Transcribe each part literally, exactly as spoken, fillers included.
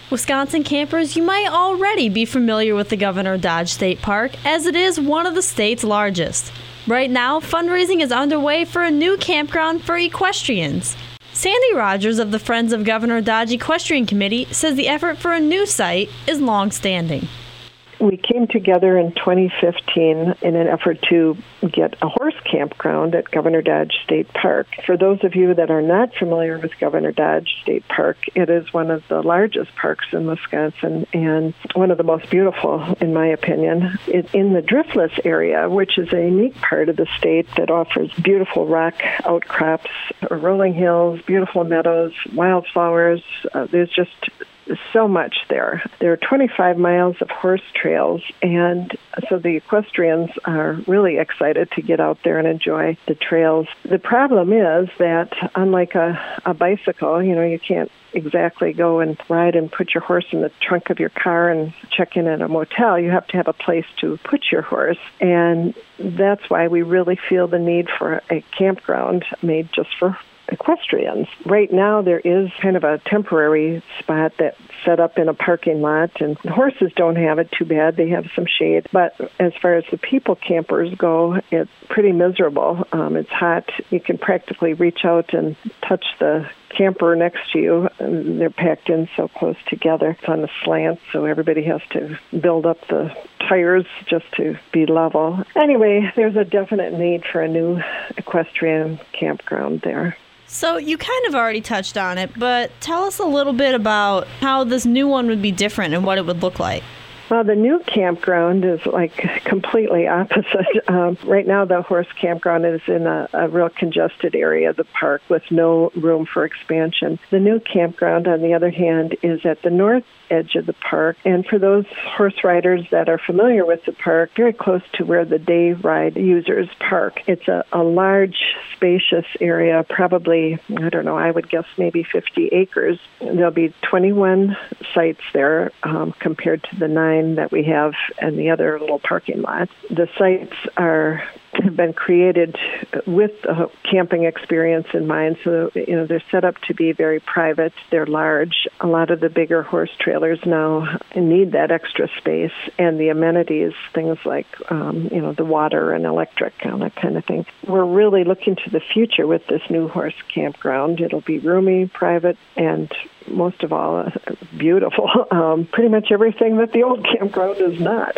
Wisconsin campers, you might already be familiar with the Governor Dodge State Park, as it is one of the state's largest. Right now, fundraising is underway for a new campground for equestrians. Sandy Rogers of the Friends of Governor Dodge Equestrian Committee says the effort for a new site is long-standing. We came together in twenty fifteen in an effort to get a horse campground at Governor Dodge State Park. For those of you that are not familiar with Governor Dodge State Park, it is one of the largest parks in Wisconsin and one of the most beautiful, in my opinion. It's in the Driftless area, which is a unique part of the state that offers beautiful rock outcrops, rolling hills, beautiful meadows, wildflowers. Uh, there's just so much there. There are twenty-five miles of horse trails, and so the equestrians are really excited to get out there and enjoy the trails. The problem is that unlike a, a bicycle, you know, you can't exactly go and ride and put your horse in the trunk of your car and check in at a motel. You have to have a place to put your horse, and that's why we really feel the need for a campground made just for equestrians. Right now, there is kind of a temporary spot that's set up in a parking lot, and the horses don't have it too bad. They have some shade. But as far as the people campers go, it's pretty miserable. Um, it's hot. You can practically reach out and touch the camper next to you. And they're packed in so close together. It's on a slant, so everybody has to build up the tires just to be level. Anyway, there's a definite need for a new equestrian campground there. So you kind of already touched on it, but tell us a little bit about how this new one would be different and what it would look like. Well, the new campground is like completely opposite. Um, right now, the horse campground is in a, a real congested area of the park with no room for expansion. The new campground, on the other hand, is at the north edge of the park. And for those horse riders that are familiar with the park, very close to where the day ride users park. It's a, a large, spacious area, probably, I don't know, I would guess maybe fifty acres. There'll be twenty-one sites there um, compared to the nine that we have in the other little parking lots. The sites are have been created with a camping experience in mind. So, you know, they're set up to be very private. They're large. A lot of the bigger horse trailers now need that extra space and the amenities, things like, um, you know, the water and electric and that kind of thing. We're really looking to the future with this new horse campground. It'll be roomy, private, and most of all, uh, beautiful. Um, pretty much everything that the old campground is not.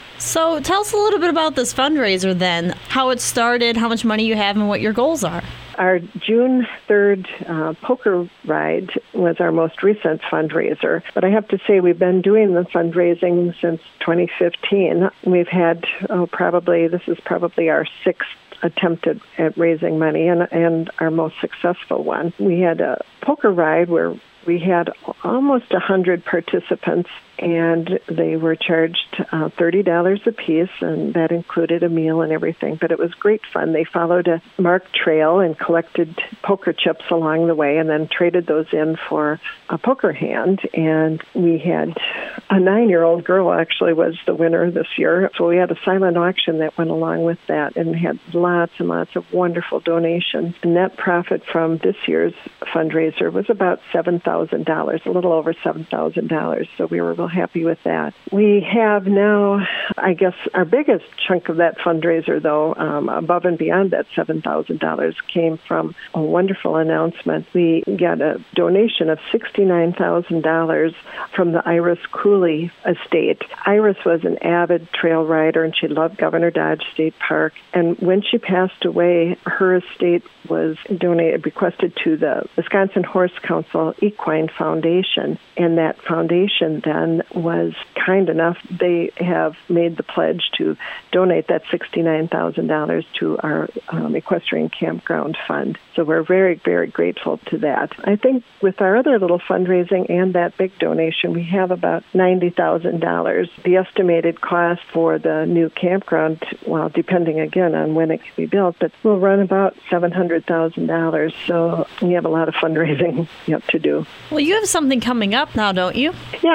So tell us a little bit about this fundraiser then, how it started, how much money you have, and what your goals are. Our June third uh, poker ride was our most recent fundraiser. But I have to say we've been doing the fundraising since twenty fifteen. We've had, oh, probably, this is probably our sixth attempt at, at raising money and, and our most successful one. We had a poker ride where we had almost one hundred participants, and they were charged uh, thirty dollars a piece, and that included a meal and everything. But it was great fun. They followed a marked trail and collected poker chips along the way and then traded those in for a poker hand. And we had a nine-year-old girl actually was the winner this year. So we had a silent auction that went along with that and had lots and lots of wonderful donations. The net profit from this year's fundraiser was about seven thousand dollars, a little over seven thousand dollars. So we were real happy with that. We have now, I guess, our biggest chunk of that fundraiser, though, um, above and beyond that seven thousand dollars, came from a wonderful announcement. We got a donation of sixty-nine thousand dollars from the Iris Cooley estate. Iris was an avid trail rider, and she loved Governor Dodge State Park. And when she passed away, her estate was donated, bequested to the Wisconsin Horse Council Equine Foundation. And that foundation then was kind enough, they have made the pledge to donate that sixty-nine thousand dollars to our um, equestrian campground fund. So we're very, very grateful to that. I think with our other little fundraising and that big donation, we have about ninety thousand dollars. The estimated cost for the new campground, well, depending again on when it can be built, but will run about seven hundred thousand dollars. So we have a lot of fundraising yet to do. Well, you have something coming up now, don't you? Yes, we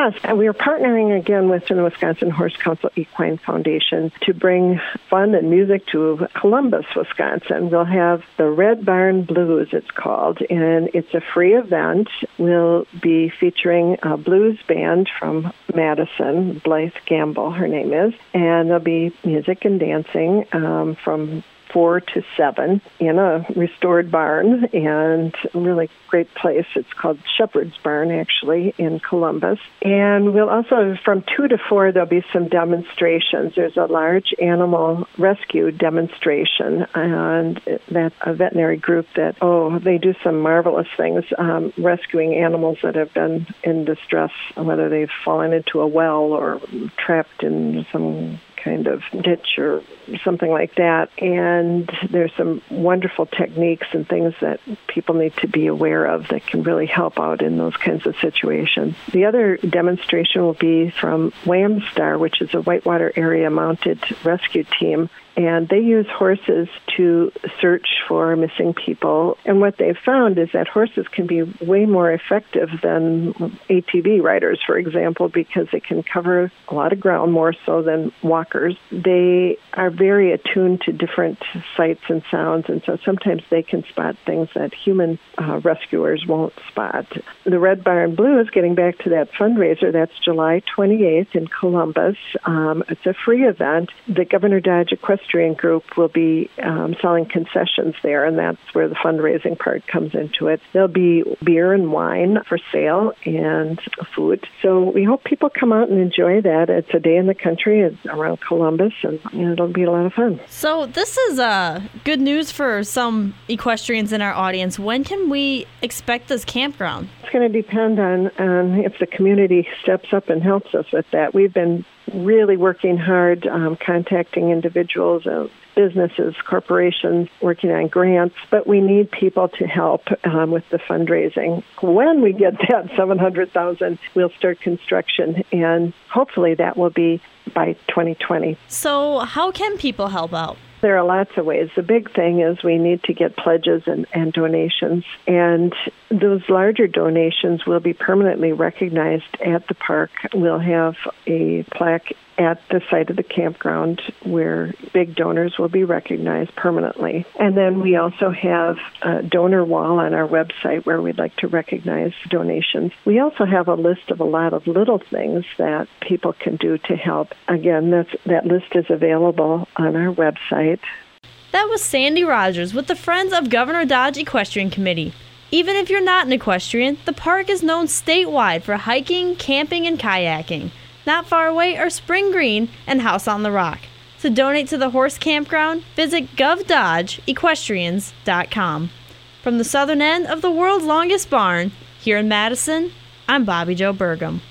we're partnering again with the Wisconsin Horse Council Equine Foundation to bring fun and music to Columbus, Wisconsin. We'll have the Red Barn Blues, it's called, and it's a free event. We'll be featuring a blues band from Madison, Blythe Gamble, her name is, and there'll be music and dancing um, from four to seven in a restored barn, and a really great place. It's called Shepherd's Barn, actually, in Columbus. And we'll also, from two to four, there'll be some demonstrations. There's a large animal rescue demonstration, and that's a veterinary group that, oh, they do some marvelous things, um, rescuing animals that have been in distress, whether they've fallen into a well or trapped in some kind of ditch or something like that. And there's some wonderful techniques and things that people need to be aware of that can really help out in those kinds of situations. The other demonstration will be from WAMSTAR, which is a Whitewater area mounted rescue team. And they use horses to search for missing people. And what they've found is that horses can be way more effective than A T V riders, for example, because they can cover a lot of ground more so than walkers. They are very attuned to different sights and sounds, and so sometimes they can spot things that human uh, rescuers won't spot. The Red Barn Blues, getting back to that fundraiser, that's July twenty-eighth in Columbus. Um, it's a free event. The Governor Dodge Equestrian Group will be um, selling concessions there, and that's where the fundraising part comes into it. There'll be beer and wine for sale and food. So we hope people come out and enjoy that. It's a day in the country. It's around Columbus, and you know, it'll be a lot of fun. So this is uh, good news for some equestrians in our audience. When can we expect this campground? It's going to depend on, on if the community steps up and helps us with that. We've been really working hard, um, contacting individuals, uh, businesses, corporations, working on grants, but we need people to help um, with the fundraising. When we get that seven hundred thousand dollars, we'll start construction, and hopefully that will be by twenty twenty. So how can people help out? There are lots of ways. The big thing is we need to get pledges and, and donations, and those larger donations will be permanently recognized at the park. We'll have a plaque at the site of the campground where big donors will be recognized permanently. And then we also have a donor wall on our website where we'd like to recognize donations. We also have a list of a lot of little things that people can do to help. Again, that's, that list is available on our website. That was Sandy Rogers with the Friends of Governor Dodge Equestrian Committee. Even if you're not an equestrian, the park is known statewide for hiking, camping, and kayaking. Not far away are Spring Green and House on the Rock. To donate to the horse campground, visit gov dodge equestrians dot com. From the southern end of the world's longest barn, here in Madison, I'm Bobby Jo Burgum.